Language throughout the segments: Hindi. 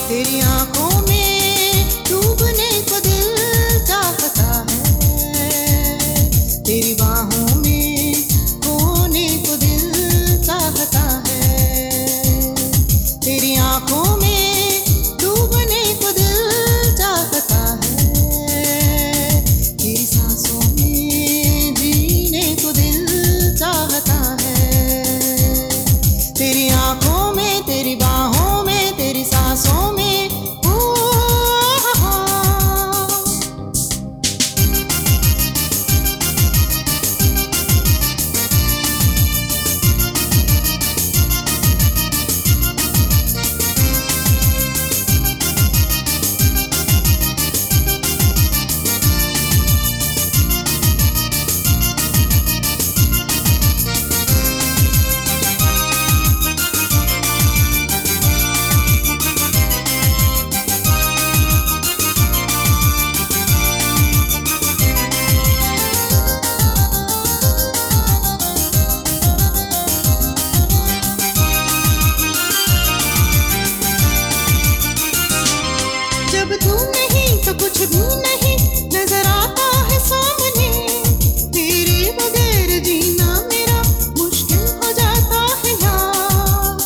तेरी आंखों में डूबने को दिल चाहता है, तेरी बाहों में खोने को दिल चाहता है, तेरी आंखों में डूबने को दिल चाहता है, तेरी सांसों में जीने को दिल चाहता है, तेरी आंखों में, तेरी बाहों में, तेरी सांसों में। जब तू नहीं तो कुछ भी नहीं नजर आता है सामने, तेरे बगैर जीना मेरा मुश्किल हो जाता है यार।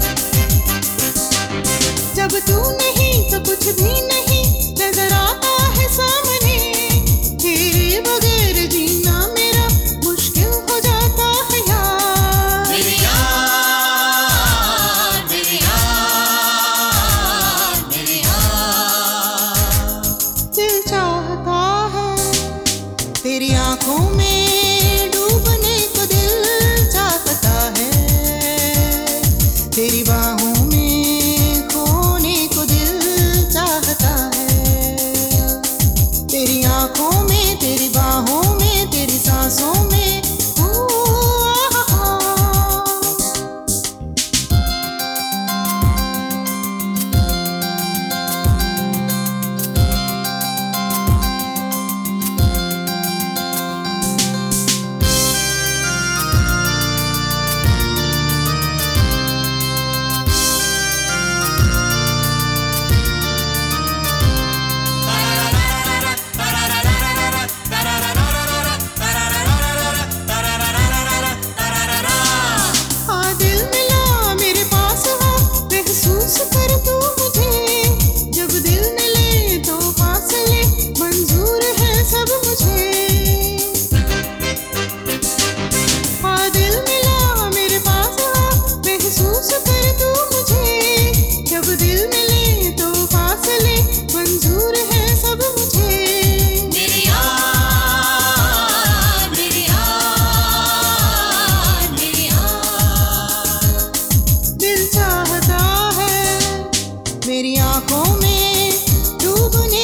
जब तू नहीं तो कुछ भी नहीं नजर आता है सामने, तेरे बगैर जीना मेरा मुश्किल हो जाता है यार। मेरी यार, मेरी यार, मेरी यार, दिल चाहता है तेरी आंखों में डूबने को दिल चाहता है, तेरी बाहों में खोने को दिल चाहता है, तेरी आंखों में, तेरी बाहों में, तेरी सांसों में। मेरी आंखों में डूबने